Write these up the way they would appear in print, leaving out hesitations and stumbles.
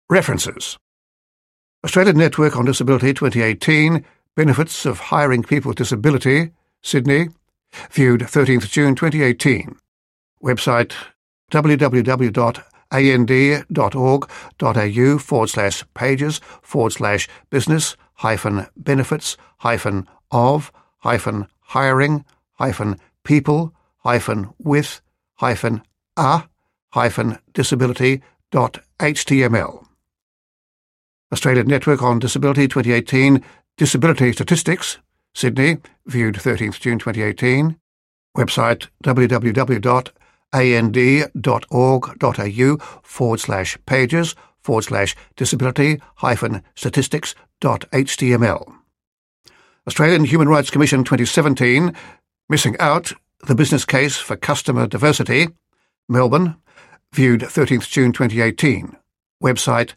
References: Australian Network on Disability 2018, Benefits of Hiring People with Disability, Sydney, viewed 13th June 2018. Website www.andh.org.au/business-hiring-people-with-hiring-of-disability.html. Australian Network on Disability 2018, Disability Statistics, Sydney, viewed 13th June 2018. Website www.and.org.au/pages/disability-statistics.html. Australian Human Rights Commission 2017, Missing Out, The Business Case for Customer Diversity, Melbourne, viewed 13th June 2018. Website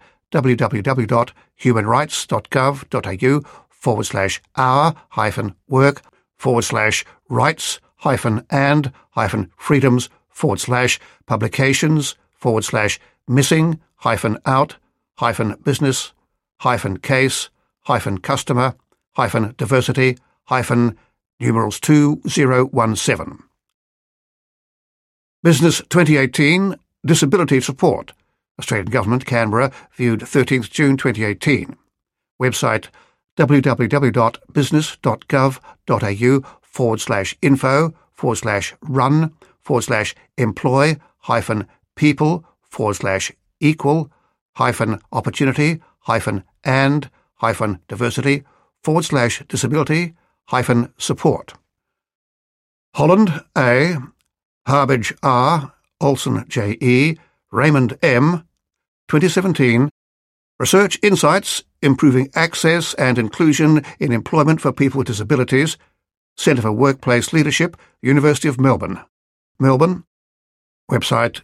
www.humanrights.gov.au/r-work/rights-business/publications/missing-out-business-business-2017. Business 2018, Disability Support, Australian Government, Canberra, viewed 13th June 2018. Website www.business.gov.au/info/run/employ-people-equal-opportunity-and-disability-support. Holland A. Harbage R. Olsen J.E. Raymond M. 2017, Research Insights, Improving Access and Inclusion in Employment for People with Disabilities, Centre for Workplace Leadership, University of Melbourne. Melbourne. Website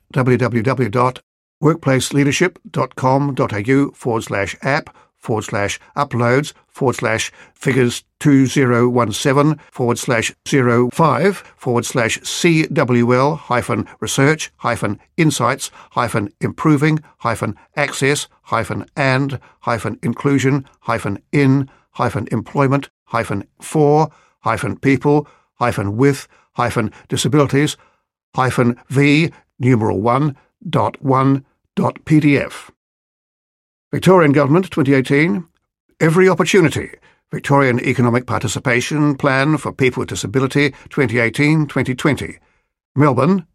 www.workplaceleadership.com.au/app/v-1.1.pdf. Victorian Government 2018, Every Opportunity, Victorian Economic Participation Plan for People with Disability 2018-2020. Melbourne,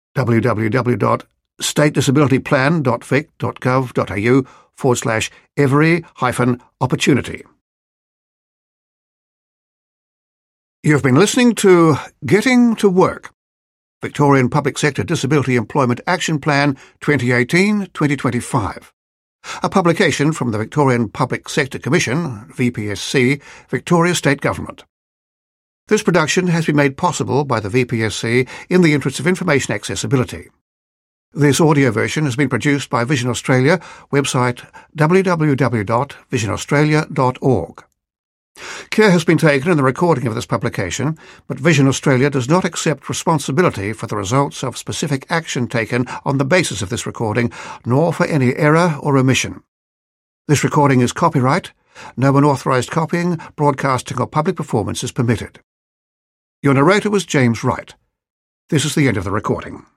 www.statedisabilityplan.vic.gov.au/every-opportunity. You've been listening to Getting to Work, Victorian Public Sector Disability Employment Action Plan 2018-2025. A publication from the Victorian Public Sector Commission, VPSC, Victoria State Government. This production has been made possible by the VPSC in the interests of information accessibility. This audio version has been produced by Vision Australia, website www.visionaustralia.org. Care has been taken in the recording of this publication, but Vision Australia does not accept responsibility for the results of specific action taken on the basis of this recording, nor for any error or omission. This recording is copyright. No unauthorised copying, broadcasting or public performance is permitted. Your narrator was James Wright. This is the end of the recording.